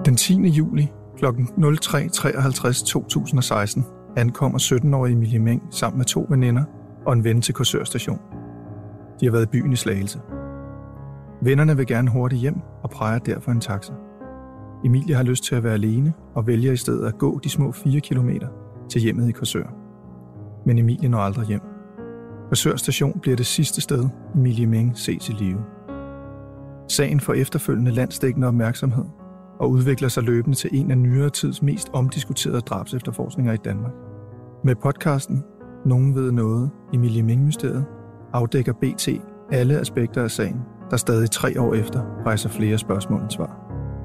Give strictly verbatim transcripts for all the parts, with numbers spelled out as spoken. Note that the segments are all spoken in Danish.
Den tiende juli kl. nul tre treoghalvtreds to tusind og seksten ankommer sytten-årige Emilie Meng sammen med to veninder og en ven til Korsør Station. De har været i byen i Slagelse. Vennerne vil gerne hurtigt hjem og præger derfor en taxa. Emilie har lyst til at være alene og vælger i stedet at gå de små fire kilometer til hjemmet i Korsør. Men Emilie når aldrig hjem. Korsør Station bliver det sidste sted, Emilie Meng ses i live. Sagen får efterfølgende landsdækkende opmærksomhed og udvikler sig løbende til en af nyere tids mest omdiskuterede drabsefterforskninger i Danmark. Med podcasten Nogen ved noget, Emilie Meng-mysteriet, afdækker B T alle aspekter af sagen, der stadig tre år efter rejser flere spørgsmål end svar.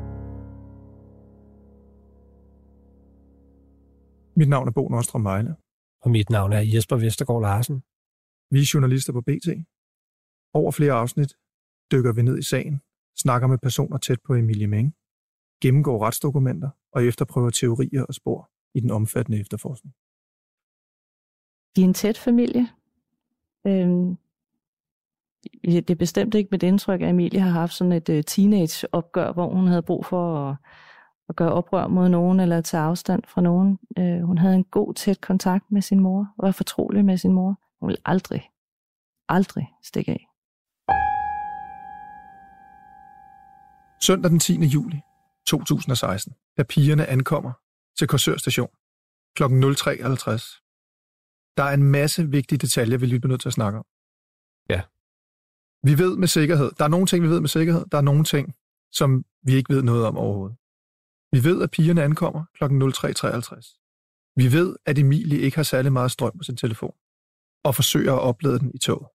Mit navn er Bo Nordstrøm Vejle. Og mit navn er Jesper Vestergaard Larsen. Vi er journalister på B T. Over flere afsnit dykker vi ned i sagen, snakker med personer tæt på Emilie Meng, gennemgår retsdokumenter og efterprøver teorier og spor i den omfattende efterforskning. De er en tæt familie. Øhm, det er bestemt ikke mit indtryk, at Emilie har haft sådan et uh, teenage-opgør, hvor hun havde brug for at, at gøre oprør mod nogen eller tage afstand fra nogen. Uh, hun havde en god, tæt kontakt med sin mor og var fortrolig med sin mor. Hun ville aldrig, aldrig stikke af. Søndag den tiende juli to tusind og seksten, da pigerne ankommer til Korsør Station kl. nul tre halvtreds. Der er en masse vigtige detaljer, vi lige bliver nødt til at snakke om. Ja. Vi ved med sikkerhed. Der er nogle ting, vi ved med sikkerhed. Der er nogle ting, som vi ikke ved noget om overhovedet. Vi ved, at pigerne ankommer kl. nul tre treoghalvtreds. Vi ved, at Emilie ikke har særlig meget strøm på sin telefon og forsøger at oplade den i toget.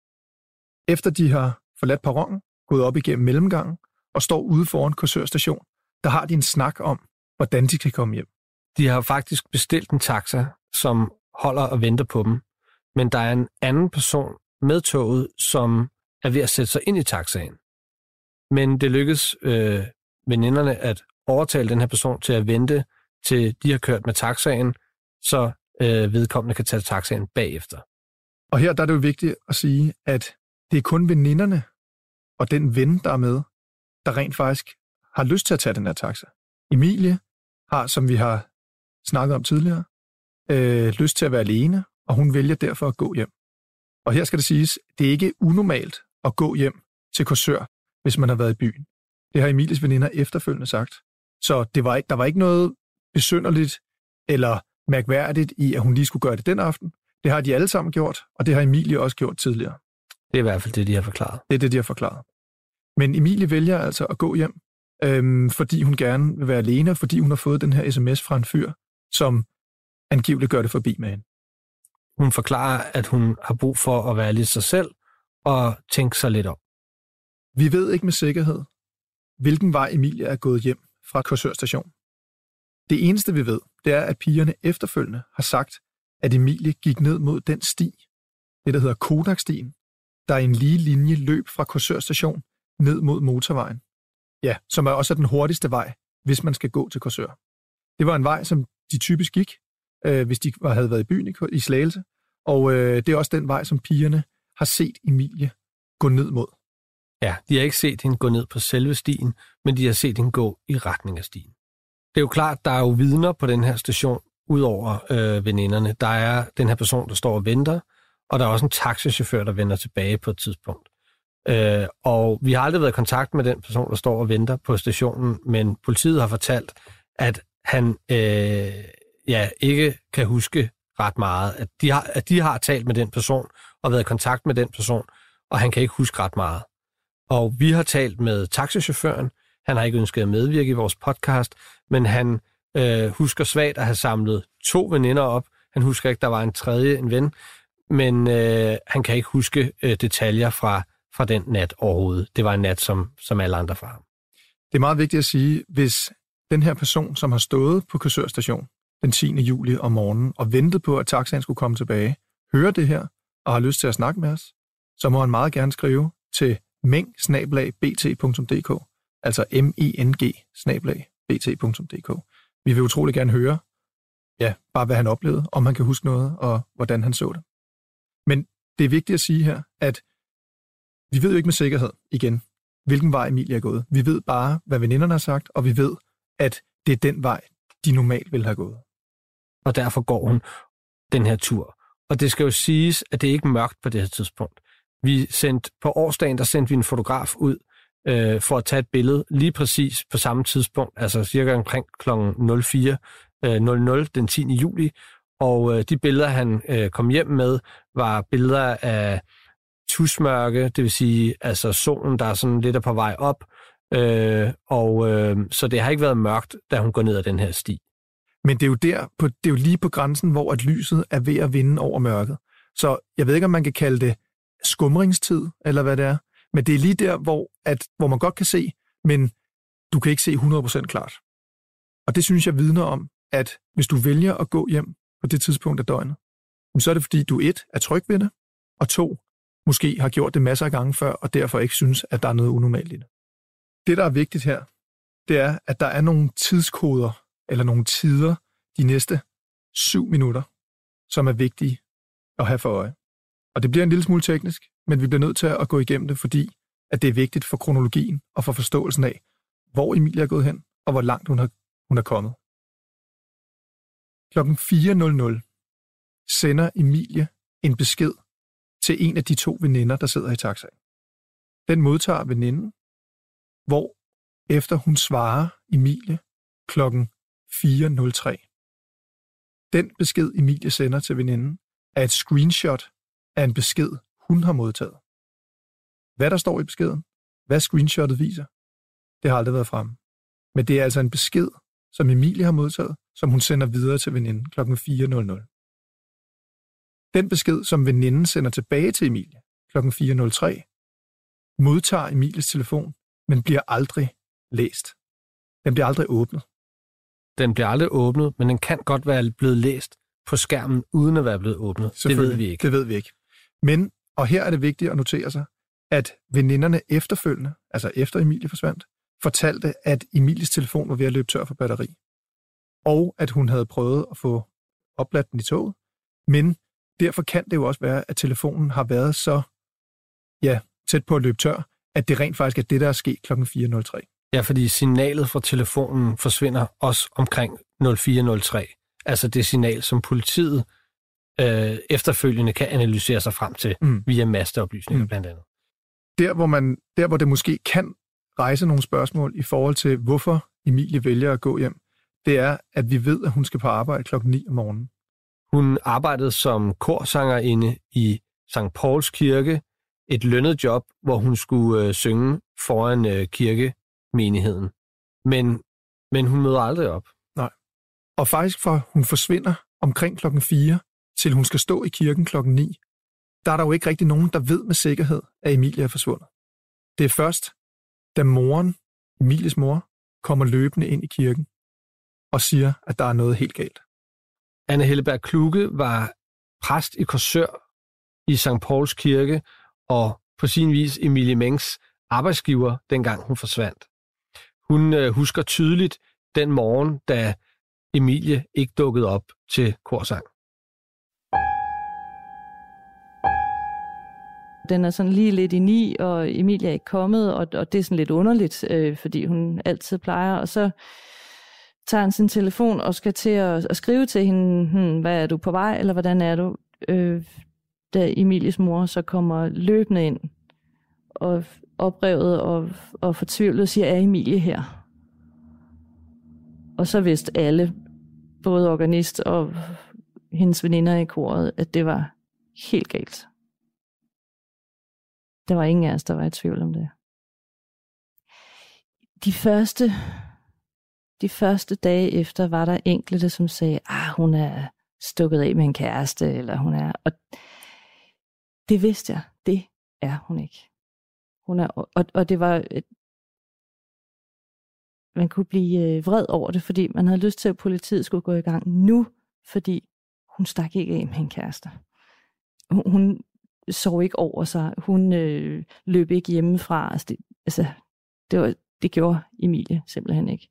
Efter de har forladt perronen, gået op igennem mellemgangen og står ude foran Korsør Station, der har de en snak om, hvordan de kan komme hjem. De har faktisk bestilt en taxa, som holder og venter på dem, men der er en anden person med toget, som er ved at sætte sig ind i taxaen. Men det lykkes øh, veninderne at overtale den her person til at vente, til de har kørt med taxaen, så øh, vedkommende kan tage taxaen bagefter. Og her der er det jo vigtigt at sige, at det er kun veninderne og den ven, der er med, der rent faktisk har lyst til at tage den her taxa. Emilie har, som vi har snakket om tidligere, øh, lyst til at være alene, og hun vælger derfor at gå hjem. Og her skal det siges, det er ikke unormalt at gå hjem til Korsør, hvis man har været i byen. Det har Emilies veninder efterfølgende sagt. Så det var ikke, der var ikke noget besynderligt eller mærkværdigt i, at hun lige skulle gøre det den aften. Det har de alle sammen gjort, og det har Emilie også gjort tidligere. Det er i hvert fald det, de har forklaret. Det er det, de har forklaret. Men Emilie vælger altså at gå hjem, øhm, fordi hun gerne vil være alene, fordi hun har fået den her sms fra en fyr, som angiveligt gør det forbi med hende. Hun forklarer, at hun har brug for at være lidt sig selv og tænke sig lidt om. Vi ved ikke med sikkerhed, hvilken vej Emilie er gået hjem fra Korsør Station. Det eneste, vi ved, det er, at pigerne efterfølgende har sagt, at Emilie gik ned mod den sti, det der hedder Kodakstien, der i en lige linje løb fra Korsør Station ned mod motorvejen. Ja, som er også den hurtigste vej, hvis man skal gå til Korsør. Det var en vej, som de typisk gik, øh, hvis de havde været i byen i, i Slagelse, og øh, det er også den vej, som pigerne har set Emilie gå ned mod. Ja, de har ikke set hende gå ned på selve stien, men de har set hende gå i retning af stien. Det er jo klart, der er jo vidner på den her station, udover øh, veninderne. Der er den her person, der står og venter, og der er også en taxichauffør, der vender tilbage på et tidspunkt. Øh, og vi har aldrig været i kontakt med den person, der står og venter på stationen, men politiet har fortalt, at han øh, ja, ikke kan huske ret meget. At de, har, at de har talt med den person og været i kontakt med den person, og han kan ikke huske ret meget. Og vi har talt med taxichaufføren. Han har ikke ønsket at medvirke i vores podcast, men han øh, husker svagt at have samlet to veninder op. Han husker ikke, der var en tredje, en ven, men øh, han kan ikke huske øh, detaljer fra, fra den nat overhovedet. Det var en nat, som, som alle andre fra ham. Det er meget vigtigt at sige, hvis den her person, som har stået på Korsør Station den tiende juli om morgenen og ventet på, at taxaen skulle komme tilbage, hører det her og har lyst til at snakke med os, så må han meget gerne skrive til meng bindestreg b t punktum d k, altså m e n g bindestreg b t punktum d k. Vi vil utrolig gerne høre, ja, bare hvad han oplevede, om han kan huske noget, og hvordan han så det. Men det er vigtigt at sige her, at vi ved jo ikke med sikkerhed, igen, hvilken vej Emilie er gået. Vi ved bare, hvad veninderne har sagt, og vi ved, at det er den vej, de normalt ville have gået. Og derfor går hun den her tur. Og det skal jo siges, at det ikke er mørkt på det her tidspunkt. Vi sendte, på årsdagen, der sendte vi en fotograf ud øh, for at tage et billede lige præcis på samme tidspunkt, altså cirka omkring klokken fire nul nul den tiende juli. Og øh, de billeder, han øh, kom hjem med, var billeder af tusmørke, det vil sige altså solen, der er sådan lidt på vej op. Øh, og øh, så det har ikke været mørkt, da hun går ned ad den her sti. Men det er jo der, på, det er jo lige på grænsen, hvor at lyset er ved at vinde over mørket. Så jeg ved ikke, om man kan kalde det skumringstid, eller hvad det er. Men det er lige der, hvor, at, hvor man godt kan se, men du kan ikke se hundrede procent klart. Og det synes jeg vidner om, at hvis du vælger at gå hjem på det tidspunkt af døgnet, så er det fordi, du et, er tryg ved det, og to, måske har gjort det masser af gange før, og derfor ikke synes, at der er noget unormalt i det. Det, der er vigtigt her, det er, at der er nogle tidskoder, eller nogle tider de næste syv minutter, som er vigtige at have for øje. Og det bliver en lille smule teknisk, men vi bliver nødt til at gå igennem det, fordi at det er vigtigt for kronologien og for forståelsen af, hvor Emilie er gået hen, og hvor langt hun er, hun er kommet. Klokken fire nul nul sender Emilie en besked til en af de to veninder, der sidder i taxaen. Den modtager veninden, hvor efter hun svarer Emilie klokken fire nul tre. Den besked, Emilie sender til veninden, er et screenshot af en besked, hun har modtaget. Hvad der står i beskeden, hvad screenshottet viser, det har aldrig været fremme. Men det er altså en besked, som Emilie har modtaget, som hun sender videre til veninden klokken fire nul nul. Den besked, som veninden sender tilbage til Emilie klokken fire nul tre, modtager Emilies telefon, men bliver aldrig læst. Den bliver aldrig åbnet. Den bliver aldrig åbnet, men den kan godt være blevet læst på skærmen, uden at være blevet åbnet. Det ved vi ikke. Det ved vi ikke. Men, og her er det vigtigt at notere sig, at veninderne efterfølgende, altså efter Emilie forsvandt, fortalte, at Emilies telefon var ved at løbe tør for batteri. Og at hun havde prøvet at få opladt den i toget. Men derfor kan det jo også være, at telefonen har været så ja, tæt på at løbe tør, at det rent faktisk er det, der er sket klokken fire nul tre. Ja, fordi signalet fra telefonen forsvinder også omkring fire nul tre. Altså det signal, som politiet øh, efterfølgende kan analysere sig frem til mm. via masteoplysninger mm. blandt andet. Der hvor, man, der, hvor det måske kan rejse nogle spørgsmål i forhold til, hvorfor Emilie vælger at gå hjem, det er, at vi ved, at hun skal på arbejde klokken ni om morgenen. Hun arbejdede som korsangerinde i Sankt Pauls Kirke, et lønnet job, hvor hun skulle øh, synge foran øh, kirkemenigheden. Men, men hun møder aldrig op. Nej. Og faktisk fra hun forsvinder omkring klokken fire, til hun skal stå i kirken klokken ni, der er der jo ikke rigtig nogen, der ved med sikkerhed, at Emilie er forsvundet. Det er først, da moren, Emilies mor, kommer løbende ind i kirken og siger, at der er noget helt galt. Anne Helleberg Kluge var præst i Korsør i Sankt Pauls Kirke, og på sin vis Emilie Mengs arbejdsgiver, dengang hun forsvandt. Hun øh, husker tydeligt den morgen, da Emilie ikke dukkede op til korsang. Den er sådan lige lidt i ni, og Emilie er ikke kommet, og, og det er sådan lidt underligt, øh, fordi hun altid plejer. Og så tager han sin telefon og skal til at, at skrive til hende, hm, hvad er du på vej, eller hvordan er du? Øh, da Emilies mor så kommer løbende ind, og oprevet og, og fortvivlet siger, er Emilie her? Og så vidste alle, både organist og hendes veninder i koret, at det var helt galt. Der var ingen af os, der var i tvivl om det. De første, de første dage efter var der enkelte, som sagde, ah, hun er stukket af med en kæreste, eller hun er... Og det vidste jeg, det er hun ikke. Hun er, og, og det var... Man kunne blive vred over det, fordi man havde lyst til, at politiet skulle gå i gang nu, fordi hun stak ikke af med en kæreste. Hun, hun sov ikke over sig. Hun øh, løb ikke hjemmefra. Altså, det, altså det, var, det gjorde Emilie simpelthen ikke.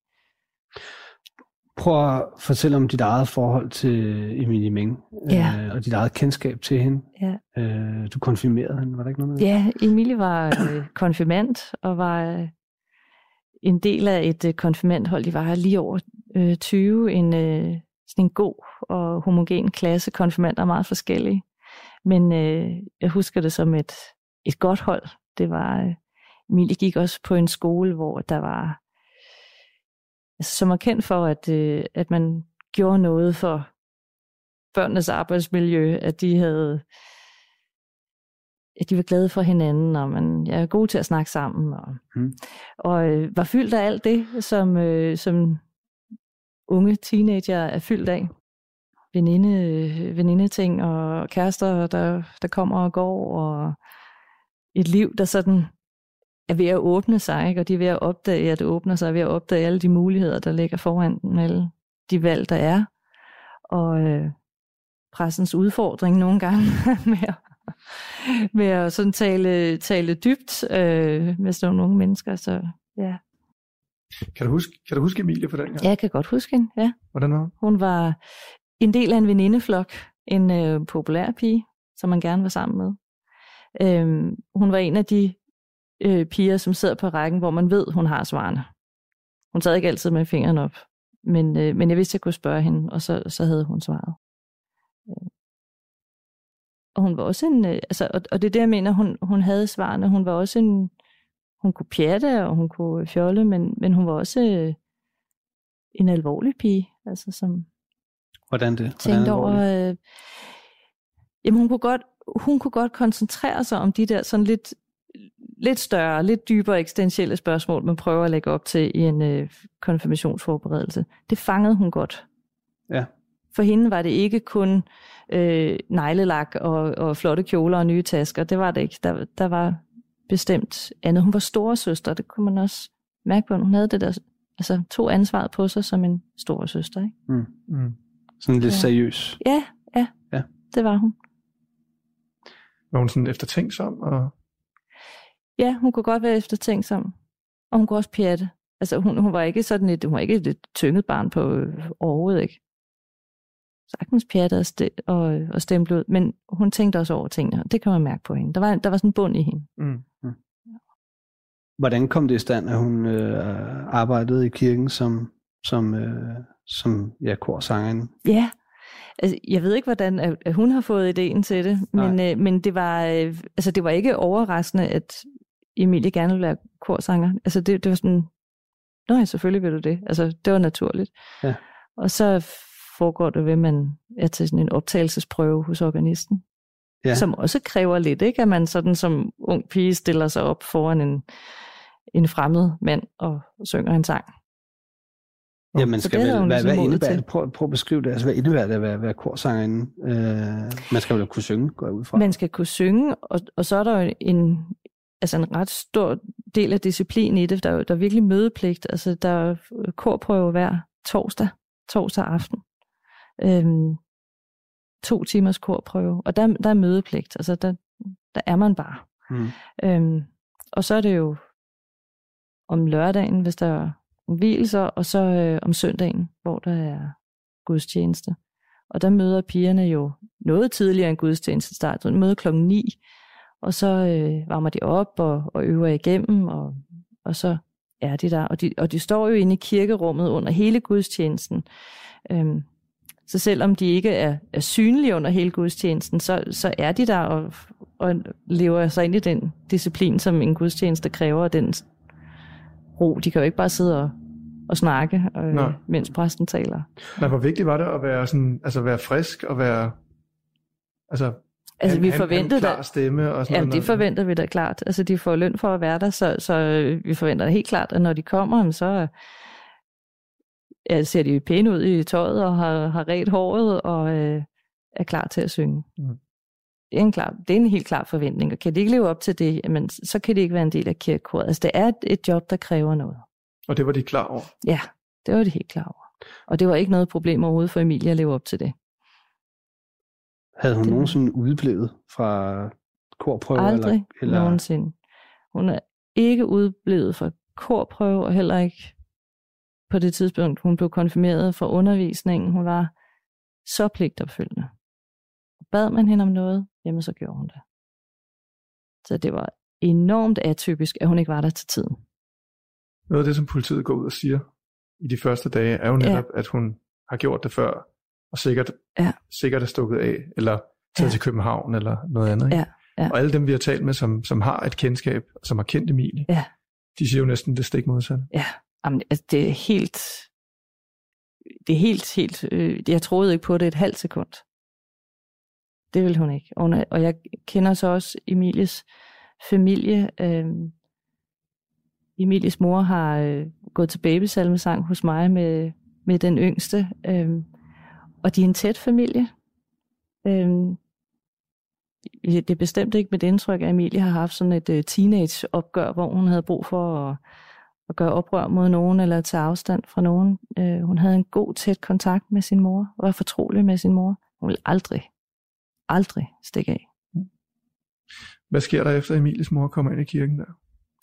Prøv at fortælle om dit eget forhold til Emilie Meng, ja. øh, og dit eget kendskab til hende. Ja. Øh, du konfirmerede hende, var der ikke noget med det? Ja, Emilie var øh, konfirmand, og var... Øh, en del af et øh, konfirmandhold. De var lige over øh, tyve, en, øh, sådan en god og homogen klasse. Konfirmander er meget forskellige. Men øh, jeg husker det som et, et godt hold. Det var, øh, Emilie gik også på en skole, hvor der var, altså, som var kendt for, at, øh, at man gjorde noget for børnenes arbejdsmiljø, at de havde, at de var glade for hinanden, og man ja, er god til at snakke sammen, og, mm. og øh, var fyldt af alt det, som, øh, som unge teenager er fyldt af. Veninde, venindeting og kærester, der, der kommer og går, og et liv, der sådan er ved at åbne sig, ikke? Og de er ved at opdage, at det åbner sig, ved at opdage alle de muligheder, der ligger foran dem, alle de valg, der er, og øh, pressens udfordring nogle gange med at, med at sådan tale, tale dybt øh, med sådan nogle unge mennesker, så ja. Kan du huske, kan du huske Emilie på den gang? Ja, jeg kan godt huske hende, ja. Hvordan var hun? Hun var en del af en venindeflok, en øh, populær pige, som man gerne var sammen med. Øhm, hun var en af de øh, piger, som sidder på rækken, hvor man ved, hun har svarene. Hun sad ikke altid med fingeren op, men, øh, men jeg vidste, jeg kunne spørge hende, og så, så havde hun svaret. Øh. Og hun var også en, øh, altså, og, og det er det, jeg mener, hun, hun havde svarene. Hun var også en, hun kunne pjatte, og hun kunne fjolle, men, men hun var også øh, en alvorlig pige, altså som Hvordan det? tænkte over, øh, jamen hun kunne godt, hun kunne godt koncentrere sig om de der sådan lidt, lidt større, lidt dybere eksistentielle spørgsmål, man prøver at lægge op til i en øh, konfirmationsforberedelse. Det fangede hun godt. Ja. For hende var det ikke kun øh, neglelak og, og flotte kjoler og nye tasker. Det var det ikke. Der, der var bestemt andet. Hun var storesøster, det kunne man også mærke på. Hun havde det der, altså tog ansvaret på sig som en storesøster, ikke? Mm. Mm. Sådan lidt ja. seriøs. Ja, ja, ja, det var hun. Var hun sådan eftertænksom? Og... Ja, hun kunne godt være eftertænksom. Og hun kunne også pjatte. Altså hun, hun var ikke sådan et, hun var ikke et tynget barn på øh, overhovedet, ikke? Sagtens pjatte og, st- og, og stemple ud. Men hun tænkte også over tingene. Det kan man mærke på hende. Der var, der var sådan en bund i hende. Mm. Mm. Hvordan kom det i stand, at hun øh, arbejdede i kirken som, som, øh, som ja, korsangerinde? Ja, altså, jeg ved ikke, hvordan at hun har fået ideen til det, men, øh, men det, var, øh, altså, det var ikke overraskende, at Emilie gerne ville være korsanger. Altså det, det var sådan, nå ja, selvfølgelig vil du det. Altså det var naturligt. Ja. Og så foregår det ved, at man er til sådan en optagelsesprøve hos organisten, ja. Som også kræver lidt, ikke? At man sådan som ung pige stiller sig op foran en, en fremmed mand og synger en sang. Ja, man skal vel, hvad, hvad indebærer det? Prøv, prøv at beskrive det. Altså, hvad indebærer det at være, være korsangerinde? Øh, man skal vel kunne synge, går jeg ud fra. Man skal kunne synge, og, og så er der jo en, altså en ret stor del af disciplin i det. Der er, der er virkelig mødepligt. Altså, der er korprøve hver torsdag, torsdag aften. Øhm, to timers korprøve, og der, der er mødepligt. Altså, der, der er man bare. Mm. Øhm, og så er det jo om lørdagen, hvis der er hvilelser, og så øh, om søndagen, hvor der er gudstjeneste. Og der møder pigerne jo noget tidligere end gudstjeneste start. De møder klokken ni, og så øh, varmer de op og, og øver igennem, og, og så er de der. Og de, og de står jo inde i kirkerummet under hele gudstjenesten. Øhm, så selvom de ikke er, er synlige under hele gudstjenesten, så, så er de der og, og lever sig ind i den disciplin, som en gudstjeneste kræver, og den ro. De kan jo ikke bare sidde og, og snakke, øh, mens præsten taler. Nej, hvor vigtigt var det at være, sådan, altså være frisk og være... Altså, altså han, vi han, forventede han klar stemme og sådan jamen, noget. det forventer vi da klart. Altså, de får løn for at være der, så, så vi forventer det helt klart, at når de kommer, så ja, ser de pæne ud i tøjet og har, har ret håret og øh, er klar til at synge. Mm. Det er, en klar, det er en helt klar forventning, og kan de ikke leve op til det, jamen, så kan de ikke være en del af kirkekoret. Altså, det er et, et job, der kræver noget. Og det var de klar over? Ja, det var de helt klar over. Og det var ikke noget problem overhovedet for Emilie at leve op til det. Havde hun det... nogensinde udeblevet fra korprøve? Aldrig eller, eller... nogensinde. Hun er ikke udeblevet fra korprøve, og heller ikke på det tidspunkt, hun blev konfirmeret fra undervisningen. Hun var så pligtopfyldende. Bad man hende om noget, jamen så gjorde hun det. Så det var enormt atypisk, at hun ikke var der til tiden. Noget af det, som politiet går ud og siger i de første dage, er jo netop, ja. at hun har gjort det før, og sikkert, ja. sikkert er stukket af, eller taget ja. til København, eller noget andet. Ikke? Ja. Ja. Og alle dem, vi har talt med, som, som har et kendskab, som har kendt Emilie, ja. de siger jo næsten det stik modsatte. Ja, Jamen, altså, det er helt, det er helt, helt, øh, jeg troede ikke på det et halvt sekund. Det ville hun ikke. Og, og jeg kender så også Emilies familie. Øh, Emilies mor har øh, gået til babysalmesang hos mig med, med den yngste. Øh, og de er en tæt familie. Øh, det er bestemt ikke mit indtryk, at Emilie har haft sådan et øh, teenage-opgør, hvor hun havde brug for at, at gøre oprør mod nogen eller tage afstand fra nogen. Øh, hun havde en god, tæt kontakt med sin mor, og var fortrolig med sin mor. Hun ville aldrig, aldrig stikke af. Hvad sker der efter Emilies mor kommer ind i kirken der?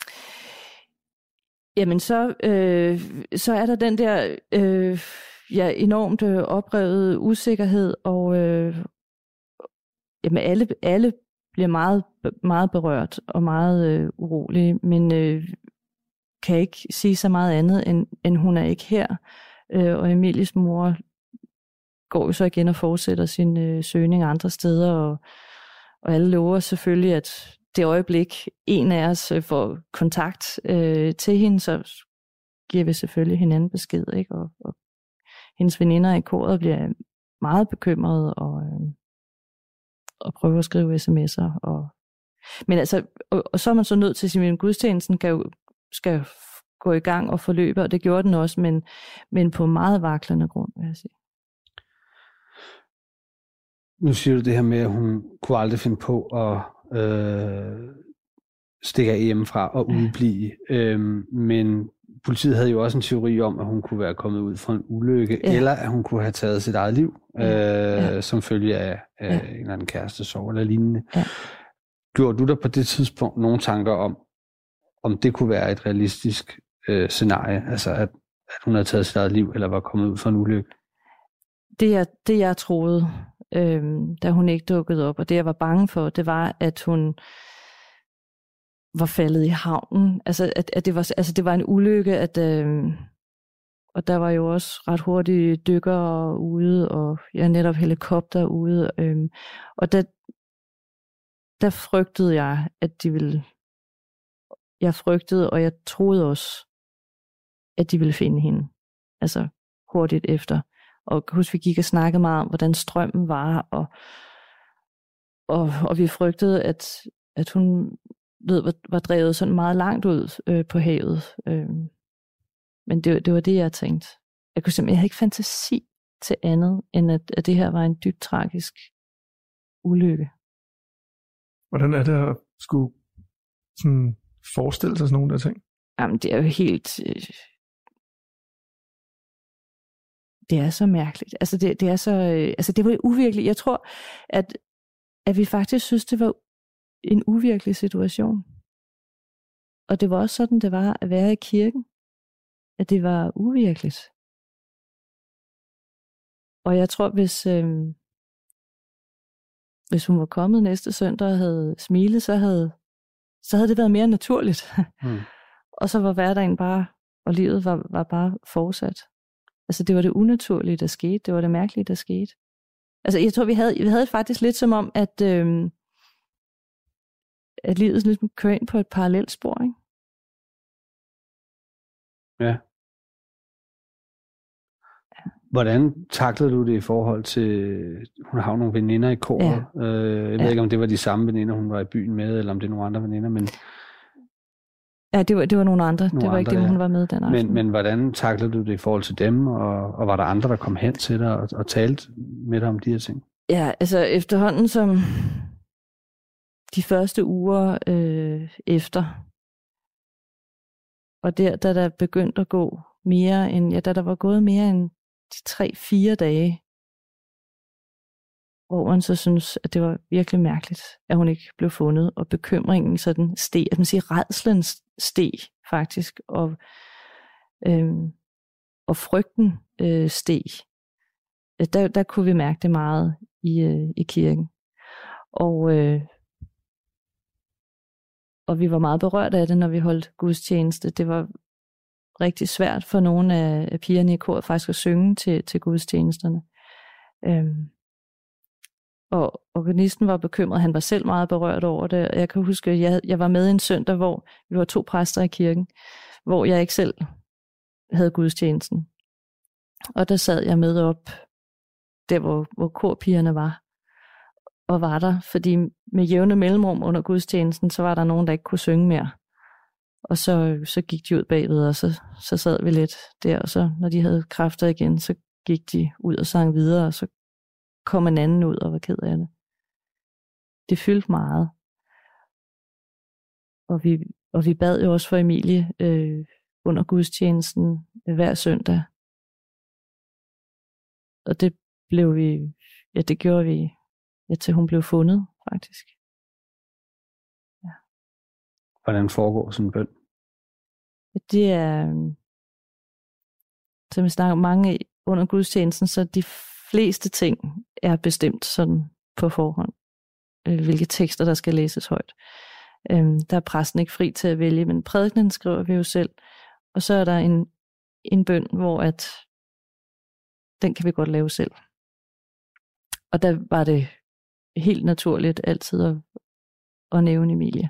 Jamen så, øh, så er der den der øh, ja, enormt øh, oprevet usikkerhed, og øh, jamen alle, alle bliver meget, meget berørt og meget øh, urolige, men øh, kan ikke sige så meget andet, end, end hun er ikke her. Øh, og Emilies mor går jo så igen og fortsætter sin øh, søgning andre steder, og, og alle lover selvfølgelig, at det øjeblik, en af os øh, får kontakt øh, til hende, så giver vi selvfølgelig hinanden besked, ikke? Og, og hendes veninder i koret bliver meget bekymrede og, øh, og prøver at skrive sms'er. Og, men altså, og, og så er man så nødt til at sige, at gudstjenesten skal jo, skal gå i gang og forløbe, og det gjorde den også, men, men på meget vaklende grund, vil jeg sige. Nu siger du det her med, at hun kunne aldrig finde på at øh, stikke af hjemmefra og udblive. Ja. Øhm, men politiet havde jo også en teori om, at hun kunne være kommet ud fra en ulykke, ja. eller at hun kunne have taget sit eget liv, øh, ja. som følge af, af ja. en eller anden kærestesorg eller lignende. Ja. Gjorde du der på det tidspunkt nogle tanker om, om det kunne være et realistisk øh, scenarie, altså at, at hun havde taget sit eget liv, eller var kommet ud fra en ulykke? Det jeg, det jeg troede, øh, da hun ikke dukkede op, og det jeg var bange for, det var, at hun var faldet i havnen. Altså, at, at det, var, altså, det var en ulykke, at, øh, og der var jo også ret hurtige dykkere ude, og ja, netop helikopter ude. Øh, og der, der frygtede jeg, at de ville... Jeg frygtede, og jeg troede også, at de ville finde hende. Altså hurtigt efter. Og husk, vi gik og snakkede meget om, hvordan strømmen var, og, og, og vi frygtede, at, at hun ved, var, var drevet sådan meget langt ud øh, på havet. Øh, men det, det var det, jeg tænkte. Jeg kunne simpelthen, jeg havde ikke fantasi til andet, end at, at det her var en dybt tragisk ulykke. Hvordan er det at skulle sådan forestille sig sådan nogle der ting? Jamen, det er jo helt... Øh, det er så mærkeligt. Altså, det, det er så... Øh, altså, det var uvirkeligt. Jeg tror, at, at vi faktisk synes, det var en uvirkelig situation. Og det var også sådan, det var at være i kirken. At det var uvirkeligt. Og jeg tror, hvis... Øh, hvis hun var kommet næste søndag og havde smilet, så havde så havde det været mere naturligt. Mm. Og så var hverdagen bare, og livet var, var bare fortsat. Altså det var det unaturlige, der skete. Det var det mærkelige, der skete. Altså jeg tror, vi havde, vi havde faktisk lidt som om, at, øhm, at livet ligesom kører ind på et parallelt spor, ikke? Ja. Hvordan taklede du det i forhold til, hun har jo nogle veninder i koret. Ja. Øh, jeg ved ja. ikke, om det var de samme veninder, hun var i byen med, eller om det er nogle andre veninder, men... Ja, det var, det var nogle andre. Nogle det var andre, ikke dem, ja. hun var med den aften. Men, men hvordan taklede du det i forhold til dem, og, og var der andre, der kom hen til dig og, og talte med dig om de her ting? Ja, altså efterhånden som de første uger øh, efter, og der, da der begyndte at gå mere end, ja, da der var gået mere end de tre-fire dage, hvor man så synes, at det var virkelig mærkeligt, at hun ikke blev fundet, og bekymringen sådan steg, at man siger, rædslen steg faktisk, og, øhm, og frygten øh, steg. Der, der kunne vi mærke det meget i, øh, i kirken. Og, øh, og vi var meget berørt af det, når vi holdt gudstjeneste. Det var rigtig svært for nogle af, af pigerne i koret faktisk at synge til, til gudstjenesterne. Øhm, og organisten var bekymret, han var selv meget berørt over det. Jeg kan huske, at jeg, jeg var med en søndag, hvor vi var to præster i kirken, hvor jeg ikke selv havde gudstjenesten. Og der sad jeg med op, der hvor, hvor korpigerne var, og var der, fordi med jævne mellemrum under gudstjenesten, så var der nogen, der ikke kunne synge mere. Og så, så gik de ud bagved, og så, så sad vi lidt der, og så når de havde kræfter igen, så gik de ud og sang videre, og så kom en anden ud og var ked af det. Det fyldte meget. Og vi, og vi bad jo også for Emilie øh, under gudstjenesten øh, hver søndag. Og det blev vi, ja det gjorde vi, ja til hun blev fundet faktisk. Ja. Hvordan foregår sådan en bøn? Det er, som vi snakker mange under gudstjenesten, så de fleste ting er bestemt sådan på forhånd. Hvilke tekster, der skal læses højt. Der er præsten ikke fri til at vælge, men prædikenen skriver vi jo selv. Og så er der en, en bøn, hvor at den kan vi godt lave selv. Og der var det helt naturligt altid at, at nævne Emilie.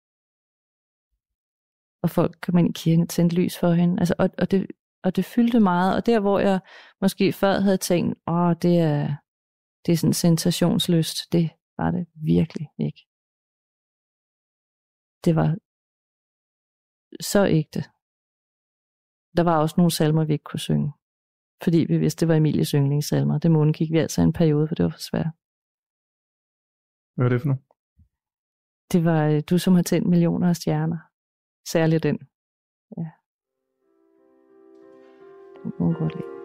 Og folk kom ind i kirken og tændte lys for hende. Altså, og, og, det, og det fyldte meget. Og der, hvor jeg måske før havde tænkt, åh, det er, det er sådan sensationslyst, det var det virkelig ikke. Det var så ægte. Der var også nogle salmer, vi ikke kunne synge. Fordi vi vidste, det var Emilies yndlingssalmer. Det måned gik vi altså en periode, for det var for svært. Hvad var det for noget? Det var Du, som har tændt millioner af stjerner. Særligt den. Ja. Det kunne godt lide.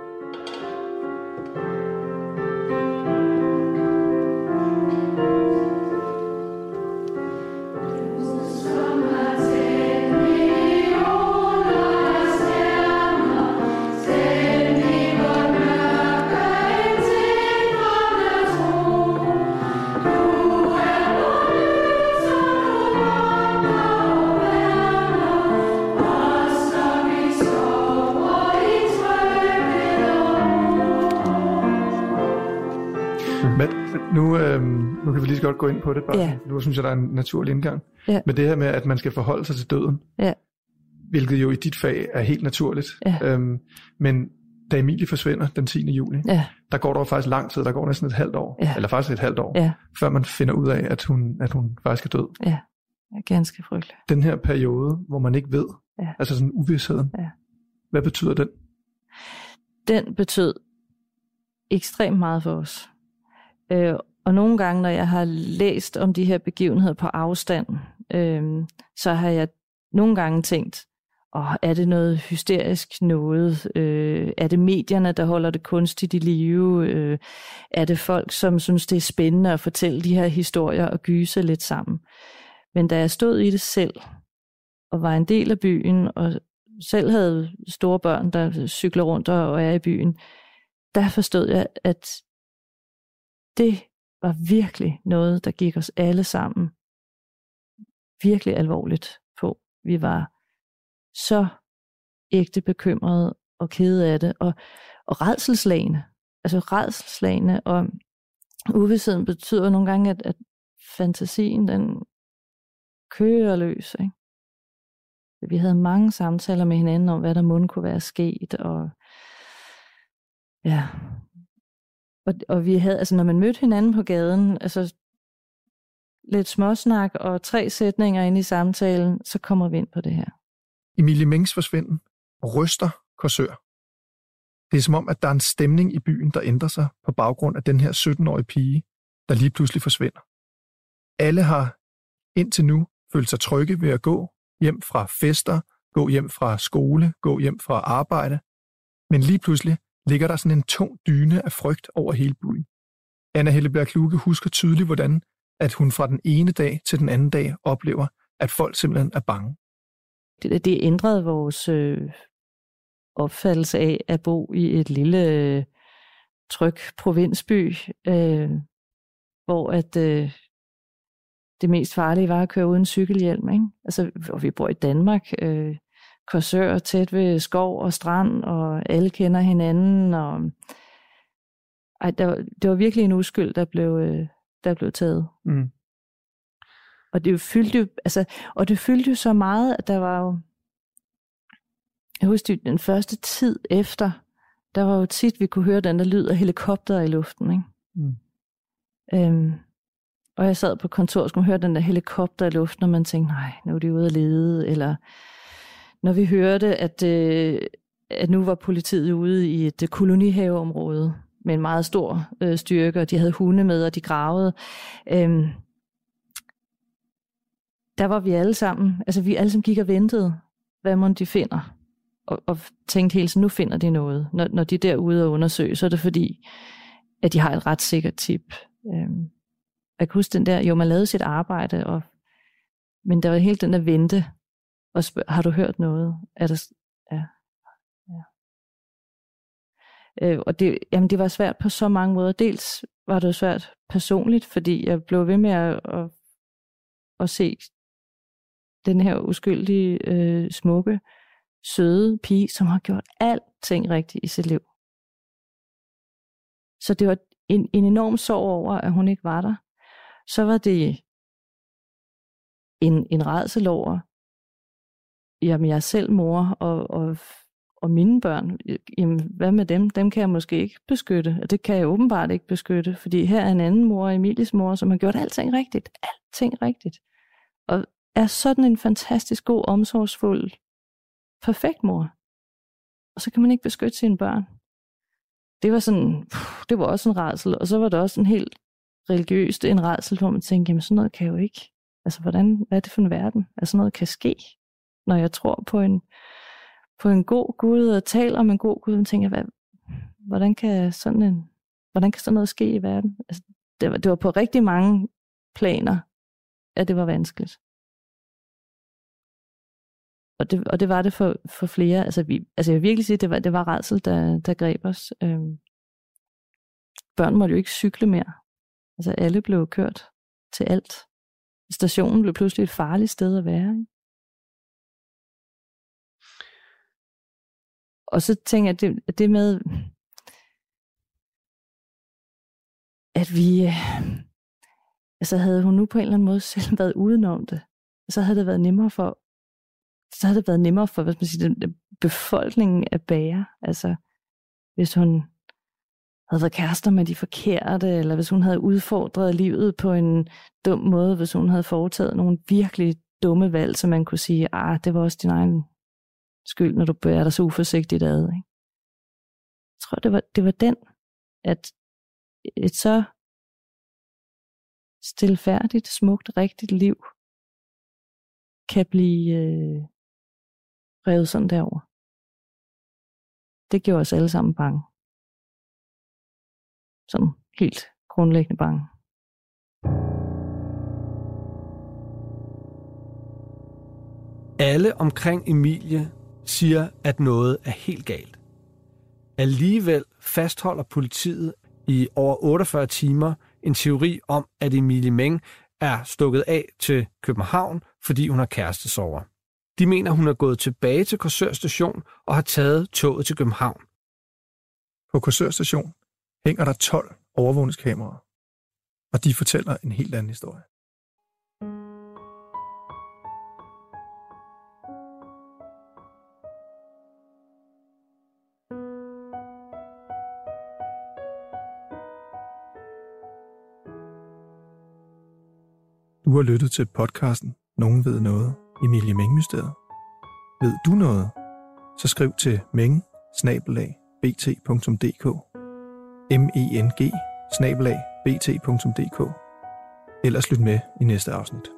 Nu, øh, nu kan vi lige så godt gå ind på det, bare. Ja. Nu synes jeg, der er en naturlig indgang. Ja. Men det her med, at man skal forholde sig til døden, ja. hvilket jo i dit fag er helt naturligt. Ja. Øhm, men da Emilie forsvinder den tiende juli, ja. der går der faktisk lang tid, der går næsten et halvt år, ja. eller faktisk et halvt år, ja. før man finder ud af, at hun, at hun faktisk er død. Ja, det er ganske frygteligt. Den her periode, hvor man ikke ved, ja. altså sådan uvidsheden, ja. hvad betyder den? Den betød ekstremt meget for os. Øh, Og nogle gange, når jeg har læst om de her begivenheder på afstand, øh, så har jeg nogle gange tænkt, åh, er det noget hysterisk noget? Øh, er det medierne, der holder det kunstigt i live? Øh, er det folk, som synes, det er spændende at fortælle de her historier og gyse lidt sammen? Men da jeg stod i det selv, og var en del af byen, og selv havde store børn, der cykler rundt og er i byen, der forstod jeg, at det var virkelig noget, der gik os alle sammen virkelig alvorligt på. Vi var så ægte bekymrede og kede af det, og, og rædselslagende. Altså rædselslagende, og uvidsheden betyder nogle gange, at, at fantasien, den kører løs. Ikke? Vi havde mange samtaler med hinanden om, hvad der måtte kunne være sket, og ja... Og, og vi havde, altså når man mødte hinanden på gaden, altså lidt småsnak og tre sætninger ind i samtalen, så kommer vi ind på det her. Emilie Mengs forsvinden ryster Korsør. Det er som om, at der er en stemning i byen, der ændrer sig på baggrund af den her sytten-årige pige, der lige pludselig forsvinder. Alle har indtil nu følt sig trygge ved at gå hjem fra fester, gå hjem fra skole, gå hjem fra arbejde. Men lige pludselig ligger der sådan en tung dyne af frygt over hele byen. Anna Helleberg Kluge husker tydeligt, hvordan at hun fra den ene dag til den anden dag oplever, at folk simpelthen er bange. Det, det ændrede vores øh, opfattelse af at bo i et lille øh, tryg provinsby, øh, hvor at øh, det mest farlige var at køre uden cykelhjelm. Ikke? Altså, hvor vi bor i Danmark, øh, Korsør, tæt ved skov og strand, og alle kender hinanden. Og ej, der, det var virkelig en uskyld, der blev, der blev taget. Mm. Og det fyldte jo, altså, og det fyldte jo så meget, at der var jo, jeg husker den første tid efter, der var jo tit, vi kunne høre den der lyd af helikopter i luften, ikke? Mm. Øhm, og jeg sad på kontor og skulle høre den der helikopter i luften, og man tænkte, nej, nu er de ude at lede, eller når vi hørte, at, øh, at nu var politiet ude i et kolonihaveområde med en meget stor øh, styrke, og de havde hunde med, og de gravede. Øhm, der var vi alle sammen, altså vi alle sammen gik og ventede, hvad må de finder, og, og tænkte hele tiden, nu finder de noget. Når, når de er derude og undersøger, så er det fordi, at de har et ret sikkert tip. Øhm, jeg kan huske den der, jo man lavede sit arbejde, og, men der var helt den der vente, og spørg, har du hørt noget? Er der, ja. ja. Øh, og det, jamen det var svært på så mange måder. Dels var det svært personligt, fordi jeg blev ved med at, at, at se den her uskyldige, øh, smukke, søde pige, som har gjort alting rigtigt i sit liv. Så det var en, en enorm sorg over, at hun ikke var der. Så var det en, en rædsel over, jamen jeg er selv mor, og, og, og mine børn, jamen hvad med dem? Dem kan jeg måske ikke beskytte, og det kan jeg åbenbart ikke beskytte, fordi her er en anden mor, Emilies mor, som har gjort alting rigtigt. Alting rigtigt. Og er sådan en fantastisk god, omsorgsfuld, perfekt mor. Og så kan man ikke beskytte sine børn. Det var sådan, det var også en rædsel, og så var der også en helt religiøst en rædsel, hvor man tænkte, jamen sådan noget kan jo ikke, altså hvordan, hvad er det for en verden? Altså sådan noget kan ske, når jeg tror på en, på en god Gud, og taler om en god Gud, og tænker, hvad, hvordan kan sådan en, hvordan kan sådan noget ske i verden? Altså, det var, det var på rigtig mange planer, at det var vanskeligt. Og det, og det var det for, for flere. Altså, vi, altså jeg vil virkelig sige, det var, det var rædsel, der, der greb os. Øhm, børn måtte jo ikke cykle mere. Altså alle blev kørt til alt. Stationen blev pludselig et farligt sted at være. Ikke? Og så tænker jeg, det, det med, at vi, altså havde hun nu på en eller anden måde selv været udenom det, så havde det været nemmere for så havde det været nemmere for, hvad skal man sige, den, befolkningen at bære. Altså, hvis hun havde været kærester med de forkerte, eller hvis hun havde udfordret livet på en dum måde, hvis hun havde foretaget nogle virkelig dumme valg, så man kunne sige, ah, det var også din egen skyld, når du bærer dig så uforsigtigt ad. Ikke? Jeg tror, det var, det var den, at et så stilfærdigt, smukt, rigtigt liv kan blive øh, revet sådan derover. Det gjorde os alle sammen bange. Sådan helt grundlæggende bange. Alle omkring Emilie siger, at noget er helt galt. Alligevel fastholder politiet i over otteogfyrre timer en teori om, at Emilie Meng er stukket af til København, fordi hun har kærestesorger. De mener, hun er gået tilbage til Korsør Station og har taget toget til København. På Korsør Station hænger der tolv overvågningskameraer, og de fortæller en helt anden historie. Du har lyttet til podcasten Nogen ved noget, Emilie Meng-mysteriet. Ved du noget? Så skriv til meng bindestreg b t punktum d k m e n g bindestreg b t punktum d k. Ellers lyt med i næste afsnit.